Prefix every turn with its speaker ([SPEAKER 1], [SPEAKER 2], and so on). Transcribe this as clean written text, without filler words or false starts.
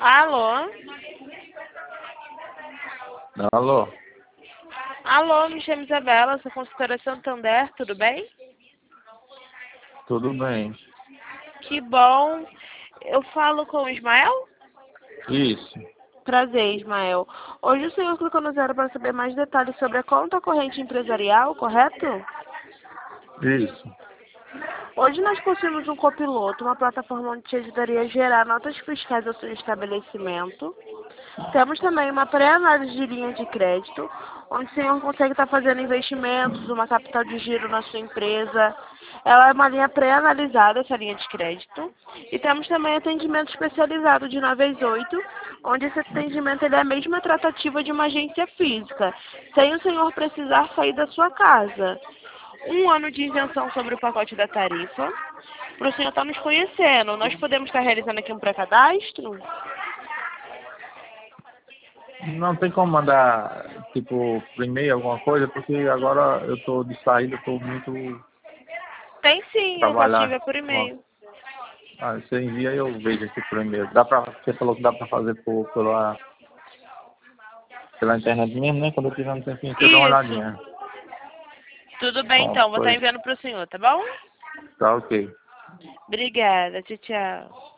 [SPEAKER 1] Alô?
[SPEAKER 2] Alô?
[SPEAKER 1] Alô, me chamo Isabela, sou consultora Santander, tudo bem?
[SPEAKER 2] Tudo bem.
[SPEAKER 1] Que bom. Eu falo com o Ismael?
[SPEAKER 2] Isso.
[SPEAKER 1] Prazer, Ismael. Hoje o senhor clicou no zero para saber mais detalhes sobre a conta corrente empresarial, correto?
[SPEAKER 2] Isso.
[SPEAKER 1] Hoje nós possuímos um copiloto, uma plataforma onde te ajudaria a gerar notas fiscais ao seu estabelecimento. Temos também uma pré-análise de linha de crédito, onde o senhor consegue estar fazendo investimentos, uma capital de giro na sua empresa. Ela é uma linha pré-analisada, essa linha de crédito. E temos também atendimento especializado de 9 às 8, onde esse atendimento ele é a mesma tratativa de uma agência física, sem o senhor precisar sair da sua casa. 1 ano de isenção sobre o pacote da tarifa. Para o senhor estar nos conhecendo, nós podemos estar realizando aqui um pré-cadastro?
[SPEAKER 2] Não tem como mandar, tipo, por e-mail alguma coisa, porque agora eu tô de saída, tô muito
[SPEAKER 1] Tem sim, eu posso te
[SPEAKER 2] trabalhar.
[SPEAKER 1] enviar por e-mail.
[SPEAKER 2] Você envia e eu vejo aqui por e-mail. Você falou que dá pra fazer pela internet mesmo, né? Quando eu tiver um tempinho, você dá uma
[SPEAKER 1] Isso.
[SPEAKER 2] olhadinha.
[SPEAKER 1] Tudo bem
[SPEAKER 2] Ó,
[SPEAKER 1] então, vou estar
[SPEAKER 2] pois,
[SPEAKER 1] enviando para o senhor, tá bom?
[SPEAKER 2] tá ok.
[SPEAKER 1] Obrigada, tchau, tchau.